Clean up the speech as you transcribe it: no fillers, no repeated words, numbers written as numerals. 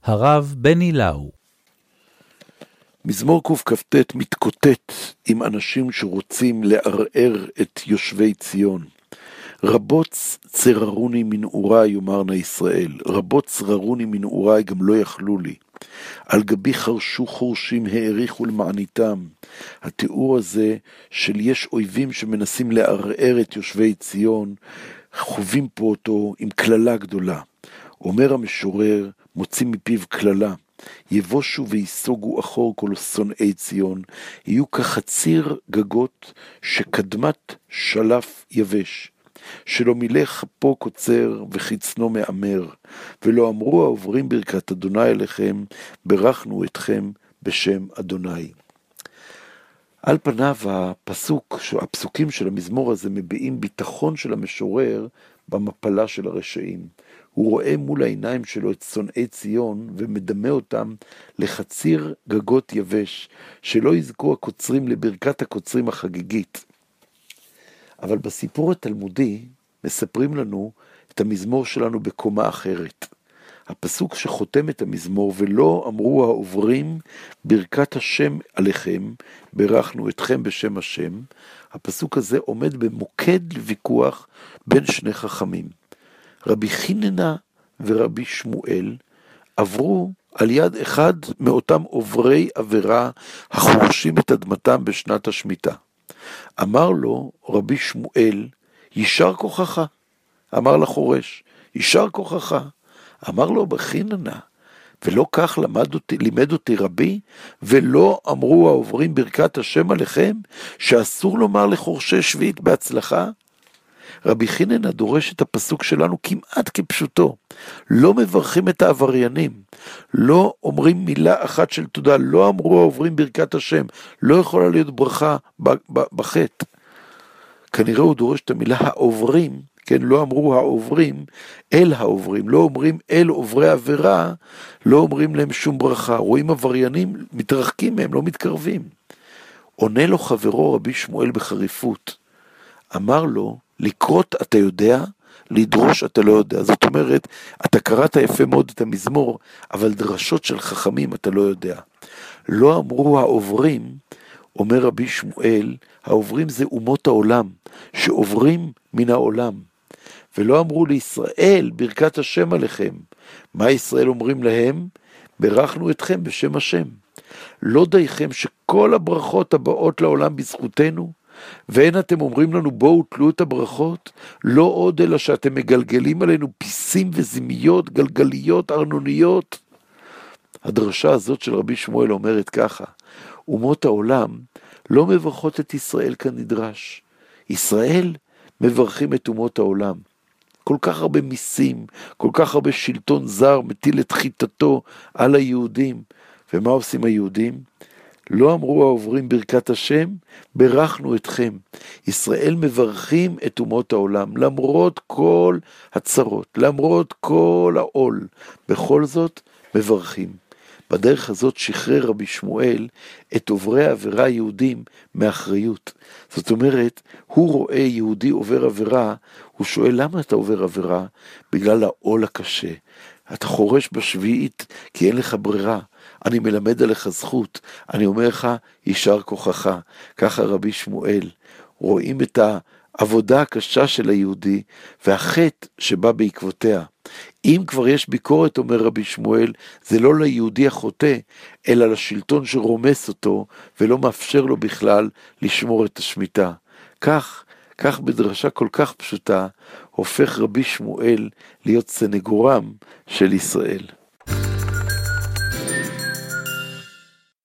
הרב בני לאו. מזמור קכ"ט מתקוטט עם אנשים שרוצים לערער את יושבי ציון. רבות צררוני מנעורי, יאמרנה ישראל, רבות צררוני מנעורי גם לא יכלו לי. על גבי חרשו חורשים העריכו למעניתם. התיאור הזה של יש אויבים שמנסים לערער את יושבי ציון, חווים פה אותו עם כללה גדולה. אומר המשורר, מוציא מפיו כללה, יבושו ויסוגו אחור כל שונאי ציון, יהיו כחציר גגות שקדמת שלף יבש, שלא מילא כפו קוצר וחצנו מאמר, ולא אמרו העוברים ברכת אדוני אליכם, ברכנו בשם אדוני. על פניו הפסוקים של המזמור הזה מביעים ביטחון של המשורר במפלה של הרשעים. הוא רואה מול העיניים שלו את שונאי ציון ומדמה אותם לחציר גגות יבש, שלא יזכו הקוצרים לברכת הקוצרים החגיגית. אבל בסיפור התלמודי מספרים לנו את המזמור שלנו בקומה אחרת. הפסוק שחותם את המזמור, ולא אמרו העוברים ברכת השם עליכם, ברכנו אתכם בשם השם, הפסוק הזה עומד במוקד לוויכוח בין שני חכמים. רבי חיננה ורבי שמואל עברו על יד אחד מאותם עוברי עבירה החורשים את אדמתם בשנת השמיטה. אמר לו רבי שמואל, יישר כוחך. אמר לחורש, יישר כוחך. אמר לו בחיננה, ולא כך לימד אותי רבי, ולא אמרו העוברים ברכת השם עליכם, שאסור לומר לחורשי שביעית בהצלחה? רבי חיננה דורש את הפסוק שלנו כמעט כפשוטו. לא מברכים את העבריינים, לא אומרים מילה אחת של תודה, לא אמרו העוברים ברכת השם, לא יכולה להיות ברכה בחטא. כנראה הוא דורש את המילה העוברים, כן, לא אמרו העוברים אל העוברים, לא אומרים אל עוברי עבירה, לא אומרים להם שום ברכה. רואים עבריינים, מתרחקים מהם, לא מתקרבים. עונה לו חברו רבי שמואל בחריפות, אמר לו, לקרות אתה יודע, לדרוש אתה לא יודע. זאת אומרת, אתה קראת יפה מאוד את המזמור, אבל דרשות של חכמים אתה לא יודע. לא אמרו העוברים, אומר רבי שמואל, העוברים זה אומות העולם, שעוברים מן העולם. ולא אמרו לישראל, ברכת השם עליכם. מה ישראל אומרים להם? ברכנו אתכם בשם השם. לא דייכם שכל הברכות הבאות לעולם בזכותנו, ואין אתם אומרים לנו בואו תלו את הברכות, לא עוד אלא שאתם מגלגלים עלינו פיסים וזימיות, גלגליות, ארנוניות. הדרשה הזאת של רבי שמואל אומרת ככה, אומות העולם לא מברכות את ישראל כנדרש. ישראל מברכים את אומות העולם. כל כך הרבה מיסים, כל כך הרבה שלטון זר מטיל את חיתתו על היהודים. ומה עושים היהודים? לא אמרו העוברים ברכת השם, ברכנו אתכם. ישראל מברכים את אומות העולם, למרות כל הצרות, למרות כל העול. בכל זאת מברכים. בדרך הזאת שחרר רבי שמואל את עוברי העבירה היהודים מאחריות. זאת אומרת, הוא רואה יהודי עובר עבירה, הוא שואל למה אתה עובר עבירה? בגלל העול הקשה. אתה חורש בשביעית כי אין לך ברירה. אני מלמד עליך זכות. אני אומר לך, יישר כוחך. ככה רבי שמואל. רואים את העבודה הקשה של היהודי והחטא שבא בעקבותיה. אם כבר יש ביקורת, אומר רבי שמואל, זה לא ליהודי החוטא, אלא לשלטון שרומס אותו, ולא מאפשר לו בכלל לשמור את השמיטה. כך בדרשה כל כך פשוטה, הופך רבי שמואל להיות סנגורם של ישראל.